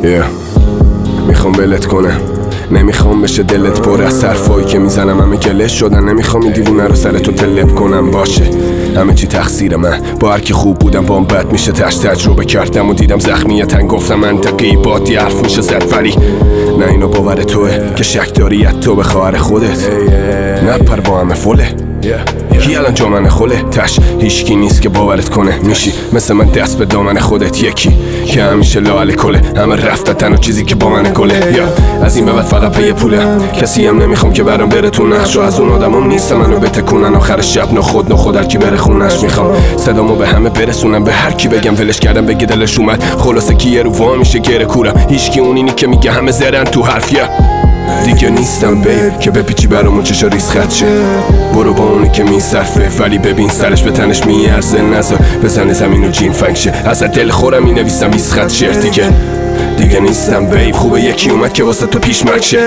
میخوام ولت کنم، نمیخوام بشه دلت پر از حرفایی که میزنم همه گلش شدن. نمیخوام این دیوونه رو سر تو تلپ کنم. باشه همه چی تقصیر من، با هر کی خوب بودم با هم بد میشه. تجربه کردم و دیدم زخمیتن، گفتم منطقی باتی حرف میشه زد. ولی نه اینو باور توه که شک داری تو به خواهر خودت. نپر با همه فله کی الان جامن خله تش هیچکی نیست که باورت کنه. میشی مثل من دست به دامن خودت، یکی که همیشه لاله کله. همه رفته تنها چیزی که با من گله. یا از این به بعد فقط پی پوله. کسی هم نمیخوام که برام بره تو نقش، و از اون آدمام نیستم منو بتکونن. آخر شب نخود هر کی بره خونش. میخوام صدامو به همه برسونم، به هر کی بگم ولش کردم بگه دلش اومد. خلاصه کی رو وا میشه گره کورم. هیچکی اونینی که میگه همه زرن تو حرف. دیگه نیستم بیب که بپیچی برامون چشا ریز خط شه. برو با اونی که میصرفه ولی ببین سرش به تنش میارزه. نذار بزنه زمین و جین فنگ شه. از دل خورم مینویسم 20 خط شعر. دیگه نیستم بیب، خوبه یکی اومد که واسه تو پیشمرگ شه.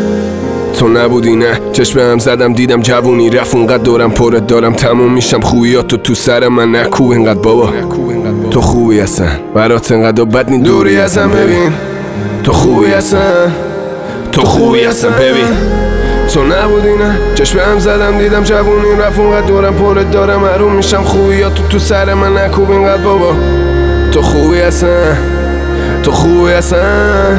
تو نبودی نه، چشم هم زدم دیدم جوونی رفت. اونقدر دورم پرت دارم تموم میشم. خوبیاتو تو سر من نکوب اینقدر بابا. تو خوبی هستن برات انقدر بد نی دوری ازم. ببین تو خوبی هستن، تو خوبی هستن ببین. تو نبودی نه، چشم هم زدم دیدم جوونی رفت. اونقدر دورم پرت دارم محروم میشم. خوبیاتو تو سر من نکوب اینقدر بابا. تو خوبی هستن، تو خوبی هستن.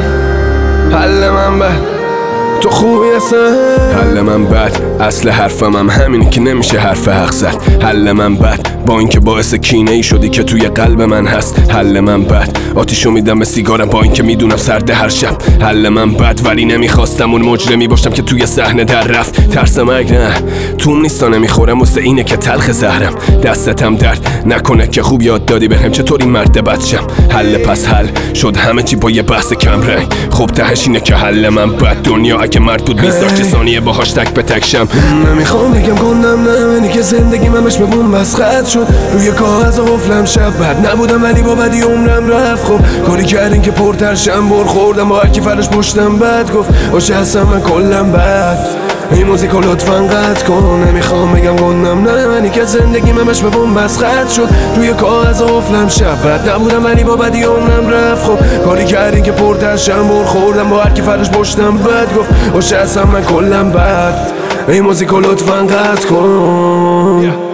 حل من بد، تو خوبی هستن. حل من بد، اصل حرفم هم همینی که نمیشه حرف حق زد. حل من بد با اینکه باعث کینه ای شدی که توی قلب من هست. حل من بد آتیشو میدم به سیگارم با اینکه میدونم سرده هر شب. حل من بد ولی نمیخواستم اون مجرمی باشم که توی صحنه در رفت. ترس مرگ نه توم نیستا نمیخورم، واسه اینه که تلخ زهرم. دستتم درد نکنه که خوب یاد دادی بهم چطوری مرد بد شم. حل پس حل شد همه چی با یه بحث کم رنگ. خب تهش اینه که حل من بد دنیا اگه مرد بود میذاشت چه ثانیه باهاش تک به تک شم. نمیخوام بگم گندم نه، منی که زندگی همش به بوم بس خط شد. روی کاغذ قفلم شب بد نبودم ولی با بدی عمرم رفت. خب کاری کردین که پرتر شم بر خوردم با هر کی فرش پشتم بد گفت. باشه هستم من کلم بد، این موزیکو لطفاً قطع کن. نمیخوام بگم گندم نه، منی که زندگی همش به بوم بس خط شد. روی کاغذ قفلم شب بد نبودم ولی با بدی عمرم رفت. خب کاری کردین که پرتر شم بر خوردم با هر کی فرش پشتم بد گفت. باشه هستم من کلم بد، این موزیکو لطفاً قطع کن.